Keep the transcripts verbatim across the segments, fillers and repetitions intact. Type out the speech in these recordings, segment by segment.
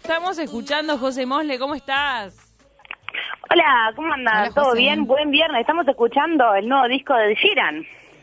Estamos escuchando, José Mosle, ¿cómo estás? Hola, ¿cómo andan? Hola, ¿Todo José. bien? Buen viernes. Estamos escuchando el nuevo disco de Ed Sheeran.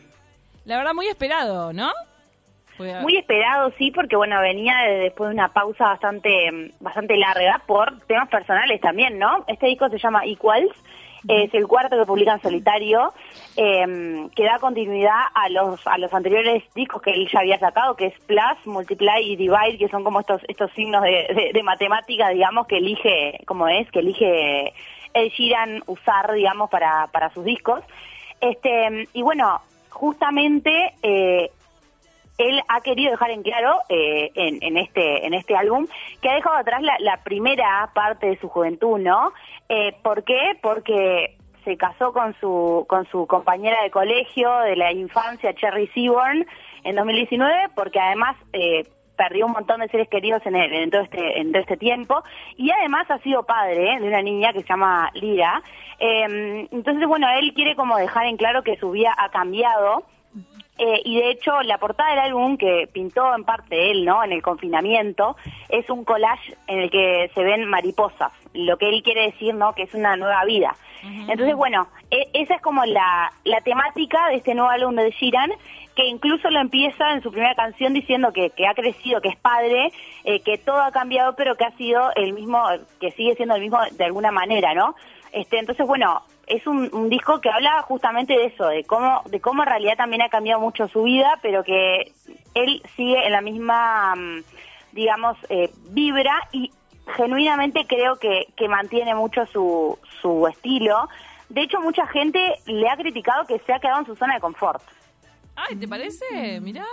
La verdad, muy esperado, ¿no? Pues, Muy esperado, sí, porque bueno, venía de- después de una pausa bastante bastante larga por temas personales también, ¿no? Este disco se llama Equals, eh, es el cuarto que publica en solitario, eh, que da continuidad a los a los anteriores discos que él ya había sacado, que es Plus, Multiply y Divide, que son como estos estos signos de, de, de matemática, digamos, que elige, como es, que elige Ed Sheeran usar, digamos, para, para sus discos. Este, y bueno, justamente eh, él ha querido dejar en claro eh, en, en este en este álbum que ha dejado atrás la, la primera parte de su juventud, ¿no? Eh, ¿Por qué? Porque se casó con su con su compañera de colegio de la infancia, Cherry Seaborn, en dos mil diecinueve, porque además eh, perdió un montón de seres queridos en, él, en, todo este, en todo este tiempo, y además ha sido padre ¿eh? de una niña que se llama Lyra. Eh, entonces, bueno, él quiere como dejar en claro que su vida ha cambiado. Eh, y de hecho la portada del álbum que pintó en parte él, ¿no? En el confinamiento, es un collage en el que se ven mariposas, lo que él quiere decir, ¿no? Que es una nueva vida. Uh-huh. Entonces, bueno, e- esa es como la, la temática de este nuevo álbum de Ed Sheeran, que incluso lo empieza en su primera canción diciendo que, que ha crecido, que es padre, eh, que todo ha cambiado, pero que ha sido el mismo, que sigue siendo el mismo de alguna manera, ¿no? Este, entonces, bueno, es un, un disco que habla justamente de eso, de cómo de cómo en realidad también ha cambiado mucho su vida, pero que él sigue en la misma, digamos, eh, vibra, y genuinamente creo que, que mantiene mucho su, su estilo. De hecho, mucha gente le ha criticado que se ha quedado en su zona de confort. Ay, ¿te parece? Mirá.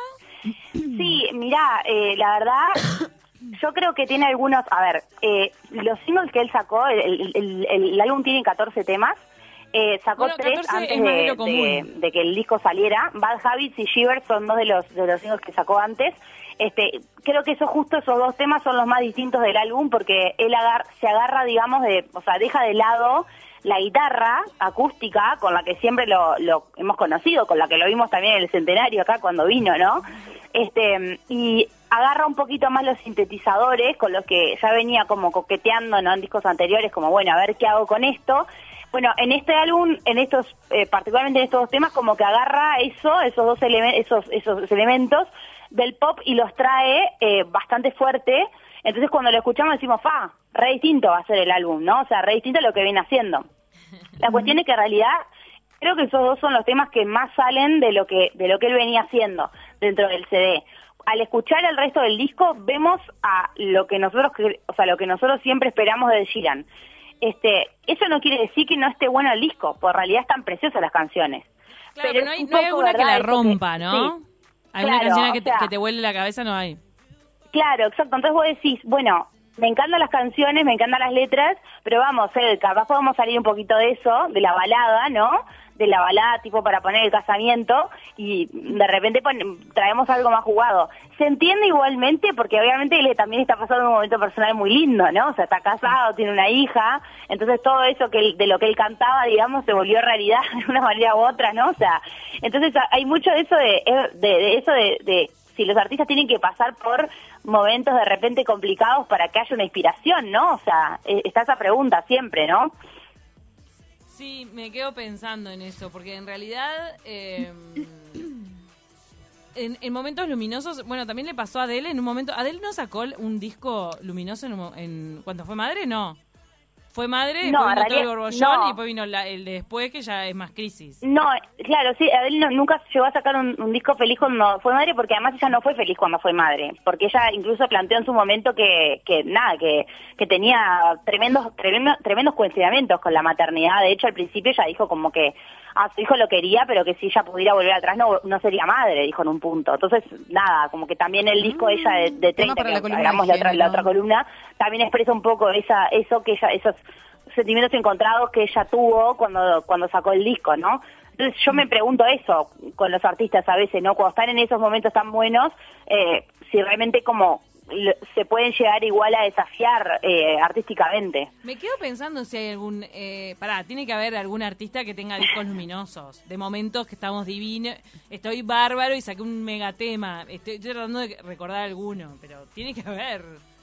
Sí, mirá, eh, la verdad... Yo creo que tiene algunos, a ver, eh, los singles que él sacó, el, el, el, el álbum tiene catorce temas, eh, sacó bueno, tres antes de, de, de, de que el disco saliera. Bad Habits y Shivers son dos de los de los singles que sacó antes. Este, creo que eso justo esos dos temas son los más distintos del álbum, porque él agar, se agarra, digamos, de, o sea, deja de lado la guitarra acústica con la que siempre lo, lo hemos conocido, con la que lo vimos también en el centenario acá cuando vino, ¿no? Este, y agarra un poquito más los sintetizadores con los que ya venía como coqueteando, ¿no? En discos anteriores, como bueno, a ver qué hago con esto. Bueno, en este álbum, en estos, eh, particularmente en estos dos temas, como que agarra eso, esos dos elementos, esos, esos elementos del pop y los trae eh, bastante fuerte. Entonces cuando lo escuchamos decimos, fa, re distinto va a ser el álbum, ¿no? O sea, re distinto a lo que viene haciendo. La cuestión es que en realidad creo que esos dos son los temas que más salen de lo que de lo que él venía haciendo dentro del C D. Al escuchar el resto del disco vemos a lo que nosotros, o sea, lo que nosotros siempre esperamos de Ed Sheeran. Este, eso no quiere decir que no esté bueno el disco, porque en realidad están preciosas las canciones. Claro, pero pero no hay, no hay alguna que la rompa, ¿no? Sí, ¿alguna claro, canción que, o sea, te, que te vuele la cabeza? No hay. Claro, exacto. Entonces vos decís, bueno, me encantan las canciones, me encantan las letras, pero vamos, eh, capaz podemos salir un poquito de eso, de la balada, ¿no? De la balada tipo para poner el casamiento, y de repente pon- traemos algo más jugado. Se entiende igualmente porque obviamente él también está pasando un momento personal muy lindo, ¿no? O sea, está casado, tiene una hija, entonces todo eso que él, de lo que él cantaba, digamos, se volvió realidad de una manera u otra, ¿no? O sea, entonces hay mucho de eso de, de, de eso de, de si los artistas tienen que pasar por momentos de repente complicados para que haya una inspiración, ¿no? O sea, está esa pregunta siempre, ¿no? Sí, me quedo pensando en eso, porque en realidad eh, en, en momentos luminosos, bueno, también le pasó a Adele en un momento. ¿Adele no sacó un disco luminoso en, un, en cuando fue madre? No. Fue madre, no, después vino todo el realidad, borbollón no. y después vino la, el de después, que ya es más crisis. No, claro, sí, Adele no, nunca llegó a sacar un, un disco feliz cuando fue madre, porque además ella no fue feliz cuando fue madre, porque ella incluso planteó en su momento que, que nada, que, que tenía tremendos, tremendos, tremendos cuestionamientos con la maternidad. De hecho, al principio ella dijo como que a su hijo lo quería, pero que si ella pudiera volver atrás no, no sería madre, dijo en un punto. Entonces, nada, como que también el disco de ella de, de treinta, que hagamos la otra, la otra columna, también expresa un poco esa eso que ella, esos sentimientos encontrados que ella tuvo cuando cuando sacó el disco, ¿no? Entonces yo me pregunto eso con los artistas a veces, ¿no? Cuando están en esos momentos tan buenos, eh, si realmente como se pueden llegar igual a desafiar eh, artísticamente. Me quedo pensando si hay algún... Eh, pará, tiene que haber algún artista que tenga discos luminosos, de momentos que estamos divinos, estoy bárbaro y saqué un megatema. Estoy, estoy tratando de recordar alguno, pero tiene que haber...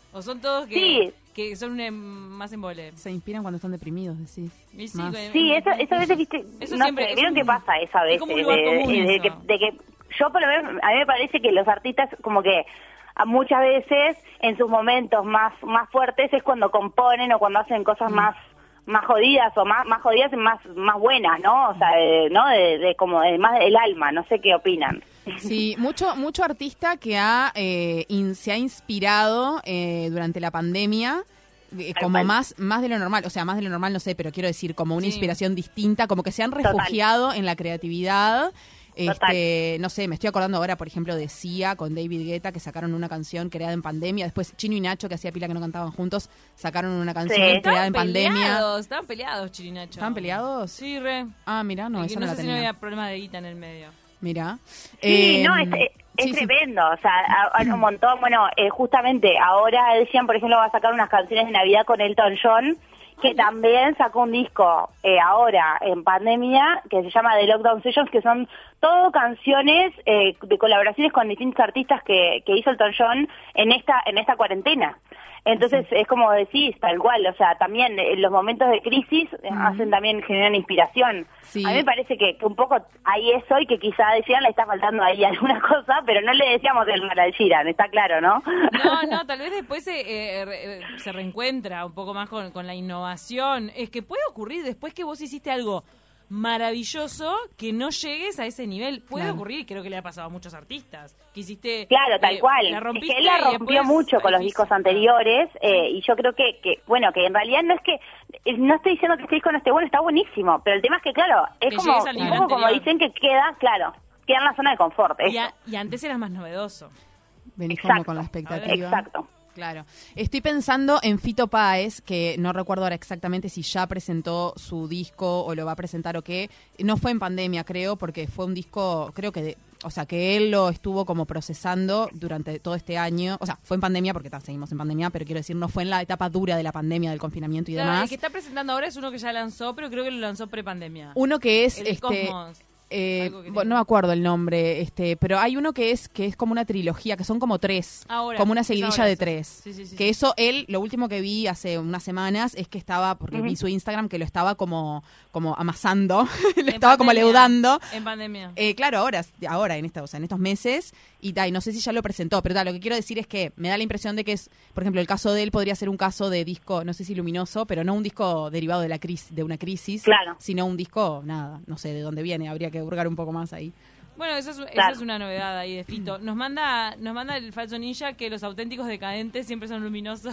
¿O son todos que, sí. que son un, más embole? Se inspiran cuando están deprimidos, decís. Y sí, Más. que- Sí, eso, eso a veces, viste, Eso no siempre sé, es ¿vieron un- qué pasa eso a es veces? como un lugar de, común de- de eso. que, de que yo por lo menos, a mí me parece que los artistas como que a muchas veces en sus momentos más más fuertes es cuando componen o cuando hacen cosas Mm. más más jodidas o más más jodidas y más más buenas, ¿no? O sea, de, ¿no? De, de como de, más del alma, no sé qué opinan. Sí, mucho mucho artista que ha eh, in- se ha inspirado eh, durante la pandemia eh, Tal como cual. más más de lo normal, o sea, más de lo normal no sé, pero quiero decir como una Sí. inspiración distinta, como que se han Total. refugiado en la creatividad. Total. Este, no sé, me estoy acordando ahora, por ejemplo, de Sia con David Guetta, que sacaron una canción creada en pandemia. Después Chino y Nacho, que hacía pila que no cantaban juntos, sacaron una canción Sí. creada Estaban en pandemia. peleados, estaban peleados, Chirinacho. ¿Estaban peleados? Sí, re. Ah, mira, no, Y eso que no, no la sé si no tenía. había problema de guita en el medio. Mira. Sí, Eh, no, es, es- es sí, sí. tremendo, o sea, a- a- un montón, bueno, eh, justamente ahora decían, por ejemplo, va a sacar unas canciones de Navidad con Elton John, que también sacó un disco eh, ahora en pandemia, que se llama The Lockdown Sessions, que son todo canciones eh, de colaboraciones con distintos artistas que, que hizo Elton John en esta, en esta cuarentena. Entonces es como decís, tal cual, o sea, también en los momentos de crisis eh, hacen también, generan inspiración. Sí. A mí me parece que, que un poco hay eso y que quizá a Sheeran le está faltando ahí alguna cosa, pero no le decíamos el mal al Sheeran, está claro, ¿no? No, no, tal vez después se, eh, re- se reencuentra un poco más con, con la innovación. Es que puede ocurrir después que vos hiciste algo maravilloso que no llegues a ese nivel. Puede Claro. ocurrir, creo que le ha pasado a muchos artistas. Que hiciste. Claro, tal eh, cual. La Es rompiste que él la y rompió después mucho con los difícil. discos anteriores eh, y yo creo que, que, bueno, que en realidad no es que, eh, no estoy diciendo que este disco no esté bueno, está buenísimo, pero el tema es que, claro, es Que como, llegues al un nivel poco como anterior. dicen que queda, claro, queda en la zona de confort. Y, eso. a- y antes eras más novedoso. Venís como Exacto. con la expectativa. Exacto. Claro. Estoy pensando en Fito Páez, que no recuerdo ahora exactamente si ya presentó su disco o lo va a presentar o qué. No fue en pandemia, creo, porque fue un disco, creo que, de- o sea, que él lo estuvo como procesando durante todo este año. O sea, fue en pandemia porque ta, seguimos en pandemia, pero quiero decir, no fue en la etapa dura de la pandemia, del confinamiento y Claro, demás. el que está presentando ahora es uno que ya lanzó, pero creo que lo lanzó pre-pandemia. Uno que es El de este Cosmos. eh, Algo que bueno, tiene. no me acuerdo el nombre, este, pero hay uno que es que es como una trilogía, que son como tres, Ahora, como una es seguidilla ahora de eso. tres. Sí, sí, sí, que sí. eso él, lo último que vi hace unas semanas es que estaba, porque vi su Instagram, que lo estaba como, como amasando, lo En estaba como pandemia, leudando. En pandemia. Eh, claro, ahora, ahora en esta, o sea, en estos meses, y tal, y no sé si ya lo presentó, pero tal, lo que quiero decir es que me da la impresión de que es, por ejemplo, el caso de él podría ser un caso de disco, no sé si luminoso, pero no un disco derivado de la crisis, de una crisis, Claro. sino un disco, nada, no sé de dónde viene, habría que hurgar un poco más ahí. Bueno, eso es, eso Claro. es una novedad ahí de Fito. Nos manda, nos manda el falso ninja que los auténticos decadentes siempre son luminosos.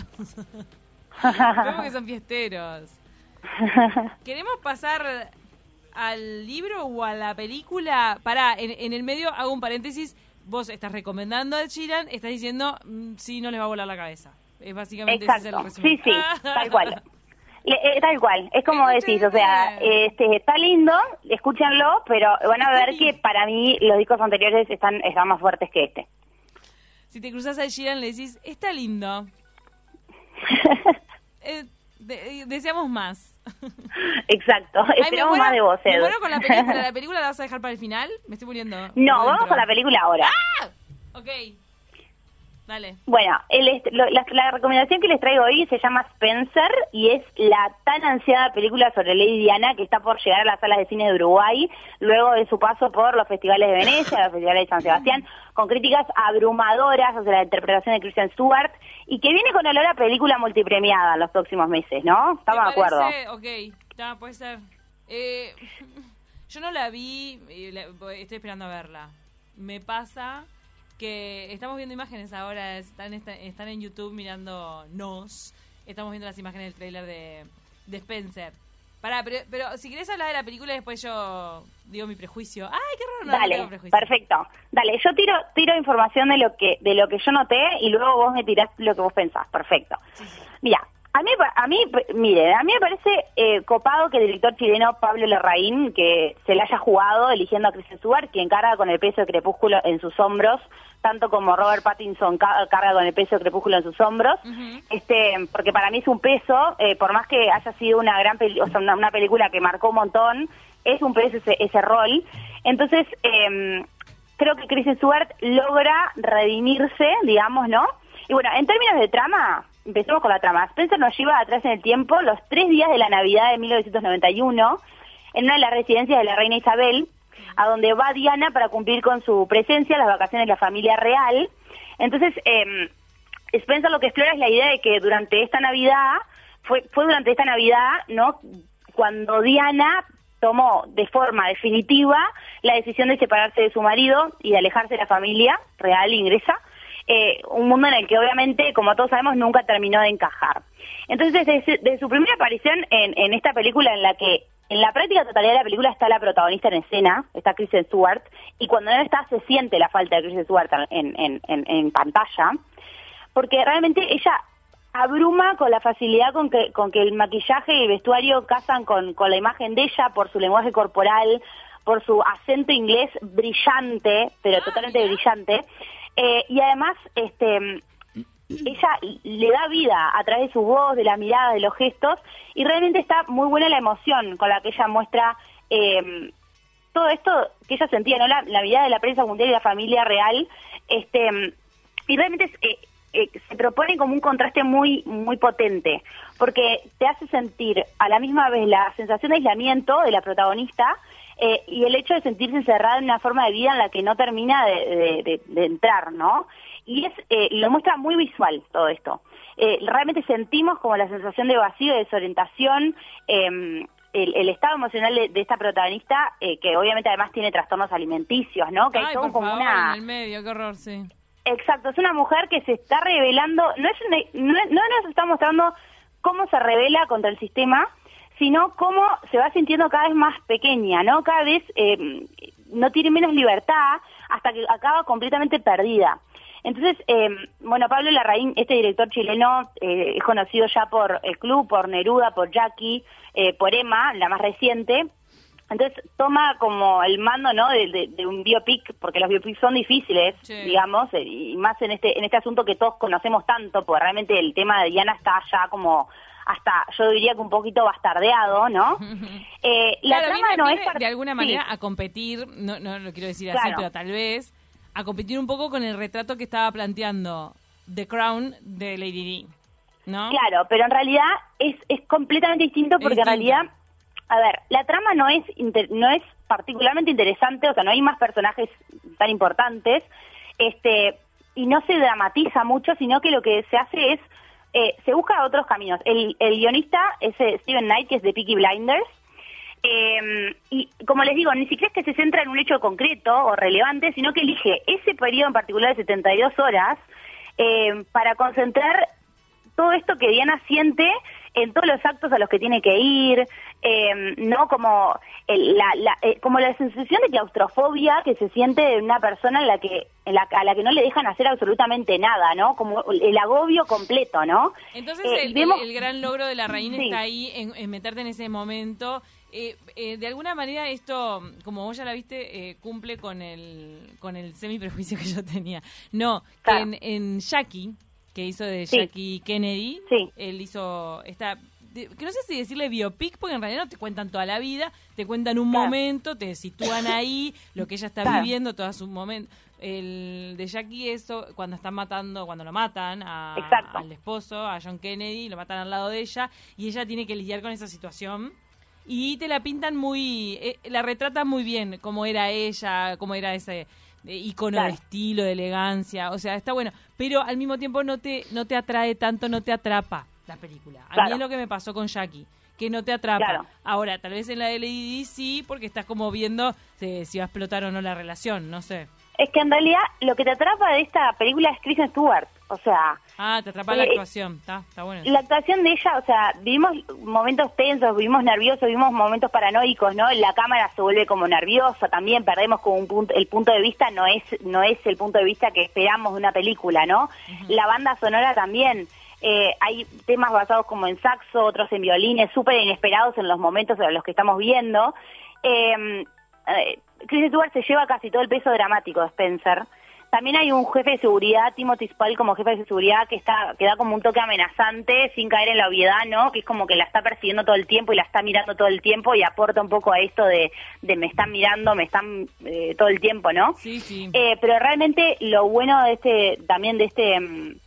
Creo que son fiesteros. ¿Queremos pasar al libro o a la película? Pará, en, en el medio hago un paréntesis. Vos estás recomendando a Ed Sheeran, estás diciendo mm, sí, no les va a volar la cabeza. Es básicamente ese es el Exacto, resumen. sí, sí, tal cual. Le- eh, tal cual, es como Escuchen decís, o sea, bien. este está lindo, escúchanlo, pero van a Está ver que lindo. para mí los discos anteriores están, están más fuertes que este. Si te cruzas a Ed Sheeran le decís, está lindo. Eh, de- deseamos más. Exacto, Ay, me esperamos muero- más de vos, Me Ed. muero con la película. ¿La película la vas a dejar para el final? Me estoy muriendo. No, por vamos dentro. con la película ahora. Ok. Dale. Bueno, el est- lo- la, la recomendación que les traigo hoy se llama Spencer y es la tan ansiada película sobre Lady Diana que está por llegar a las salas de cine de Uruguay luego de su paso por los festivales de Venecia, los festivales de San Sebastián, con críticas abrumadoras hacia la interpretación de Kristen Stewart y que viene con olor a película multipremiada en los próximos meses, ¿no? Estamos de Me acuerdo. parece- Ok, ya, puede ser. Eh, yo no la vi, eh, la- estoy esperando a verla. Me pasa que estamos viendo imágenes ahora, están, esta- están en YouTube mirando nos, estamos viendo las imágenes del tráiler de, de Spencer. Pará, pero, pero si querés hablar de la película después yo digo mi prejuicio. Ay, qué raro, no, no Dale, tengo prejuicio. perfecto. Dale, yo tiro tiro información de lo que de lo que yo noté y luego vos me tirás lo que vos pensás. Perfecto. Mira, a mí a mí mire, a mí me parece eh, copado que el director chileno Pablo Larraín que se la haya jugado eligiendo a Kristen Stewart, quien carga con el peso de Crepúsculo en sus hombros, tanto como Robert Pattinson ca- carga con el peso de Crepúsculo en sus hombros. Ujú. Este, porque para mí es un peso, eh, por más que haya sido una gran peli- o sea, una, una película que marcó un montón, es un peso ese, ese rol. Entonces, eh, creo que Kristen Stewart logra redimirse, digamos, ¿no? Y bueno, en términos de trama, empecemos con la trama. Spencer nos lleva atrás en el tiempo los tres días de la Navidad de mil novecientos noventa y uno, en una de las residencias de la reina Isabel, a donde va Diana para cumplir con su presencia las vacaciones de la familia real. Entonces, eh, Spencer lo que explora es la idea de que durante esta Navidad, fue, fue durante esta Navidad, ¿no?, cuando Diana tomó de forma definitiva la decisión de separarse de su marido y de alejarse de la familia real inglesa, eh, un mundo en el que obviamente, como todos sabemos, nunca terminó de encajar. Entonces, desde, desde su primera aparición en, en esta película, en la que en la práctica totalidad de la película está la protagonista en escena, está Kristen Stewart, y cuando no está se siente la falta de Kristen Stewart en, en, en, en pantalla, porque realmente ella abruma con la facilidad con que con que el maquillaje y el vestuario casan con, con la imagen de ella, por su lenguaje corporal, por su acento inglés brillante, pero totalmente brillante, eh, y además este ella le da vida a través de su voz, de la mirada, de los gestos, y realmente está muy buena la emoción con la que ella muestra eh, todo esto que ella sentía, ¿no? La, la mirada de la prensa mundial y la familia real, este y realmente es, eh, eh, se propone como un contraste muy muy potente, porque te hace sentir a la misma vez la sensación de aislamiento de la protagonista, eh, y el hecho de sentirse encerrada en una forma de vida en la que no termina de, de, de, de entrar, ¿no? Y es eh, lo muestra muy visual todo esto. Eh, realmente sentimos como la sensación de vacío, de desorientación, eh, el, el estado emocional de, de esta protagonista, eh, que obviamente además tiene trastornos alimenticios, ¿no? Que Ay, hay todo por como favor, una... en el medio, qué horror, sí. Exacto, es una mujer que se está revelando, no, es una, no, no nos está mostrando cómo se revela contra el sistema, sino cómo se va sintiendo cada vez más pequeña, ¿no? Cada vez eh, no tiene menos libertad hasta que acaba completamente perdida. Entonces, eh, bueno, Pablo Larraín, este director chileno, eh, es conocido ya por El Club, por Neruda, por Jackie, eh, por Emma, la más reciente. Entonces toma como el mando, ¿no?, de, de, de un biopic, porque los biopics son difíciles, sí, digamos, y más en este en este asunto que todos conocemos tanto, porque realmente el tema de Diana está ya como hasta, yo diría que un poquito bastardeado, ¿no? Eh, la claro, trama viene, no viene es... de alguna manera sí. a competir, no, no lo quiero decir claro. así, pero tal vez, a competir un poco con el retrato que estaba planteando The Crown de Lady Di, ¿no? Claro, pero en realidad es, es completamente distinto, porque distinto. en realidad, a ver, la trama no es inter, no es particularmente interesante, o sea, no hay más personajes tan importantes, este y no se dramatiza mucho, sino que lo que se hace es, eh, se busca otros caminos. El, el guionista es eh, Steven Knight, que es de Peaky Blinders, eh, y como les digo, ni siquiera es que se centra en un hecho concreto o relevante, sino que elige ese periodo en particular de setenta y dos horas eh, para concentrar todo esto que Diana siente en todos los actos a los que tiene que ir, eh, no como el, la, la eh, como la sensación de claustrofobia que se siente de una persona en la que en la, a la que no le dejan hacer absolutamente nada, ¿no? Como el agobio completo, ¿no? Entonces eh, el, vemos... el, el gran logro de la reina sí. está ahí en, en meterte en ese momento. Eh, eh, de alguna manera esto, como vos ya la viste, eh, cumple con el con el semi-prejuicio que yo tenía. No, claro. que en, en Jackie, que hizo de sí. Jackie Kennedy, sí. él hizo esta, de, que no sé si decirle biopic, porque en realidad no te cuentan toda la vida, te cuentan un claro. momento, te sitúan ahí, lo que ella está claro. viviendo, todo su momento. El de Jackie, eso, cuando están matando, cuando lo matan a, al esposo, a John Kennedy, lo matan al lado de ella, y ella tiene que lidiar con esa situación. Y te la pintan muy, eh, la retratan muy bien, cómo era ella, cómo era ese eh, icono claro. de estilo, de elegancia, o sea, está bueno, pero al mismo tiempo no te no te atrae tanto, no te atrapa la película. A claro. mí es lo que me pasó con Jackie, que no te atrapa. Claro. Ahora, tal vez en la de Lady Di sí, porque estás como viendo eh, si va a explotar o no la relación, no sé. Es que en realidad lo que te atrapa de esta película es Kristen Stewart, o sea... Ah, te atrapa eh, la actuación, está está bueno. La actuación de ella, o sea, vivimos momentos tensos, vivimos nerviosos, vivimos momentos paranoicos, ¿no? La cámara se vuelve como nerviosa, también perdemos como un punto, el punto de vista no es no es el punto de vista que esperamos de una película, ¿no? Uh-huh. La banda sonora también, eh, hay temas basados como en saxo, otros en violines, súper inesperados en los momentos en los que estamos viendo. Eh, eh, Kristen Stewart se lleva casi todo el peso dramático de Spencer. También hay un jefe de seguridad, Timothy Spall, como jefe de seguridad, que está que da como un toque amenazante, sin caer en la obviedad, ¿no? Que es como que la está persiguiendo todo el tiempo y la está mirando todo el tiempo, y aporta un poco a esto de, de me están mirando, me están eh, todo el tiempo, ¿no? Sí, sí. Eh, pero realmente lo bueno de este, también de este...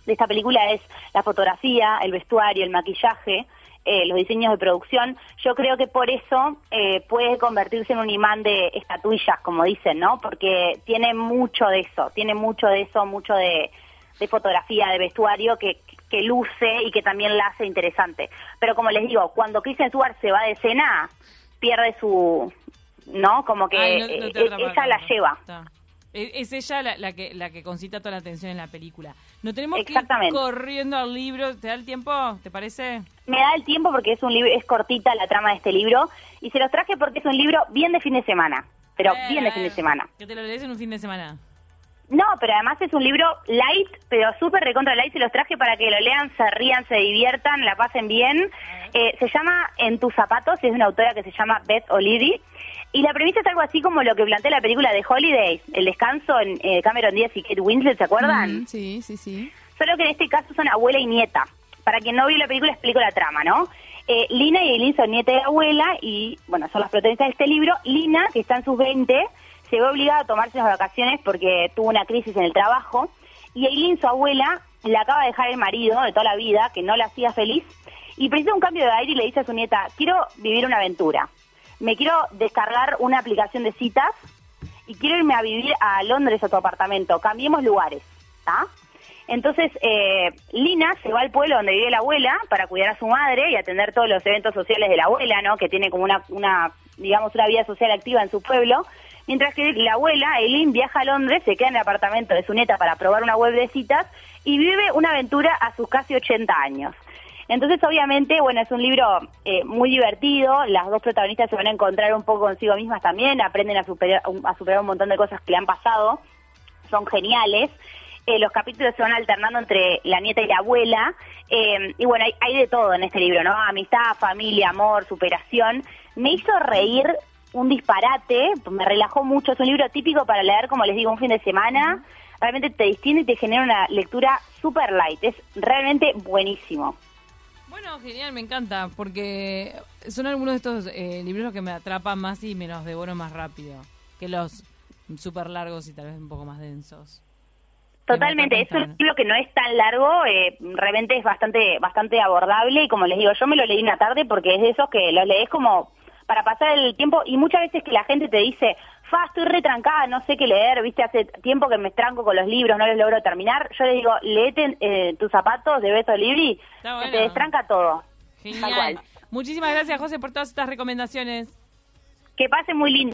de esta película es la fotografía, el vestuario, el maquillaje, eh, los diseños de producción. Yo creo que por eso eh, puede convertirse en un imán de estatuillas, como dicen, ¿no? Porque tiene mucho de eso, tiene mucho de eso, mucho de, de fotografía, de vestuario que, que luce y que también la hace interesante. Pero como les digo, cuando Kristen Stewart se va de escena, pierde su... ¿no? Como que Ay, no, no te ella tanto. La lleva. Está. Es ella la, la que la que concita toda la atención en la película. No tenemos que ir corriendo al libro. ¿Te da el tiempo? ¿Te parece? Me da el tiempo porque es un libro, es cortita la trama de este libro y se los traje porque es un libro bien de fin de semana, pero eh, bien de fin de semana. ¿Que te lo lees en un fin de semana? No, pero además es un libro light, pero súper recontra light. Se los traje para que lo lean, se rían, se diviertan, la pasen bien. Eh, se llama En tus zapatos, es de una autora que se llama Beth O'Leary. Y la premisa es algo así como lo que plantea la película de Holiday, El descanso, en eh, Cameron Díaz y Kate Winslet, ¿se acuerdan? Mm, sí, sí, sí. Solo que en este caso son abuela y nieta. Para quien no vio la película explico la trama, ¿no? Eh, Lina y Eileen son nieta y abuela y, bueno, son las protagonistas de este libro. Lina, que está en sus veinte, se ve obligada a tomarse las vacaciones porque tuvo una crisis en el trabajo. Y Eileen, su abuela, le acaba de dejar el marido de toda la vida, que no la hacía feliz, y precisa un cambio de aire y le dice a su nieta, quiero vivir una aventura. Me quiero descargar una aplicación de citas y quiero irme a vivir a Londres a tu apartamento. Cambiemos lugares, ¿está? Entonces, eh, Lina se va al pueblo donde vive la abuela para cuidar a su madre y atender todos los eventos sociales de la abuela, ¿no? Que tiene como una, una digamos, una vida social activa en su pueblo. Mientras que la abuela, Eileen, viaja a Londres, se queda en el apartamento de su nieta para probar una web de citas y vive una aventura a sus casi ochenta años. Entonces, obviamente, bueno, es un libro eh, muy divertido, las dos protagonistas se van a encontrar un poco consigo mismas también, aprenden a superar, a superar un montón de cosas que le han pasado, son geniales. Eh, los capítulos se van alternando entre la nieta y la abuela, eh, y bueno, hay, hay de todo en este libro, ¿no? Amistad, familia, amor, superación. Me hizo reír un disparate, me relajó mucho, es un libro típico para leer, como les digo, un fin de semana, realmente te distiende y te genera una lectura super light, es realmente buenísimo. Bueno, genial, me encanta, porque son algunos de estos eh, libros que me atrapan más y me los devoro más rápido que los súper largos y tal vez un poco más densos. Totalmente, es un libro que no es tan largo, eh, realmente es bastante bastante abordable y como les digo, yo me lo leí una tarde porque es de esos que los lees como para pasar el tiempo y muchas veces que la gente te dice, fa, estoy retrancada, no sé qué leer, viste, hace tiempo que me estranco con los libros, no los logro terminar, yo les digo, léete eh, Tus zapatos de Beth O'Leary, bueno. Que te destranca todo. Genial. Tal cual. Muchísimas gracias, José, por todas estas recomendaciones. Que pase muy lindo.